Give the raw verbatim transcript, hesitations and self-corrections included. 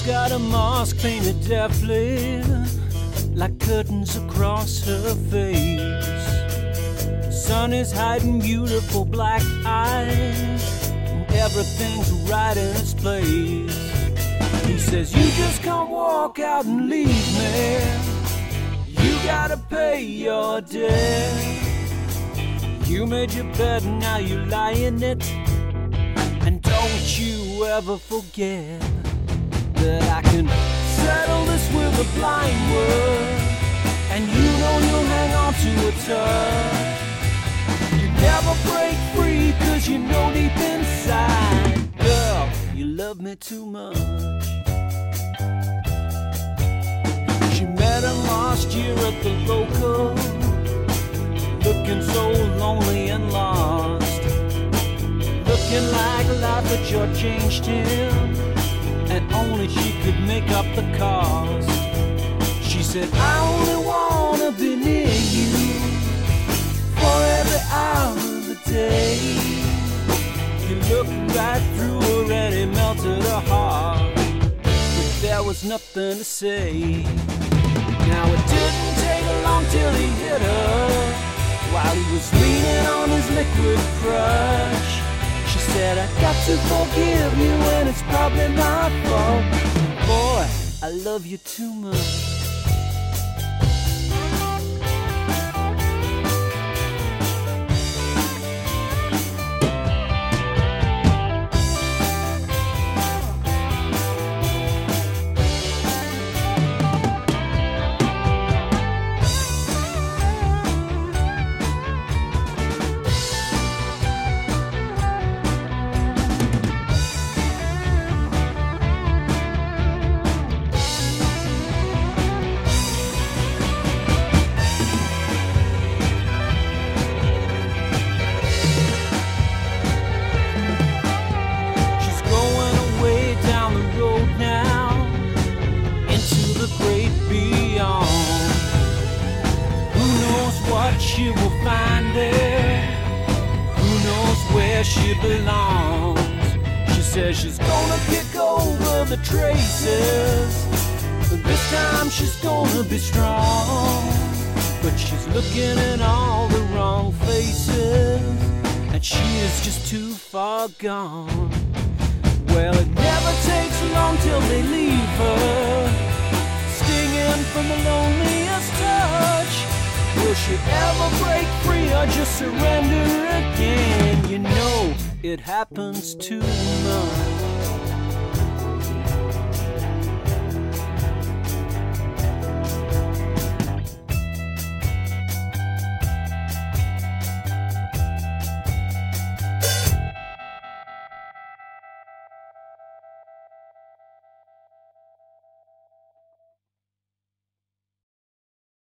got a mask painted deftly, like curtains across her face. Sun is hiding beautiful black eyes, and everything's right in its place. He says, you just can't walk out and leave me. You gotta pay your debt. You made your bed and now you lie in it. And don't you ever forget that I can settle this with a blind word. And you know you'll hang on to a touch. You never break free cause you know deep inside, girl, you love me too much. She met him last year at the local, looking so lonely and lost, looking like life had sure changed him, and only she could make up the cost. She said, I only wanna be near you for every hour of the day. You looked right through her and it melted her heart, but there was nothing to say. Now it didn't take long till he hit her while he was leaning on his liquid crutch. She said, I got to forgive you and it's probably my fault. Boy, I love you too much. She will find there. Who knows where she belongs? She says she's gonna pick over the traces, but this time she's gonna be strong. But she's looking in all the wrong faces, and she is just too far gone. Well, it never takes long till they leave her, stinging from the loneliest touch. Will she ever break free or just surrender again? You know it happens too much.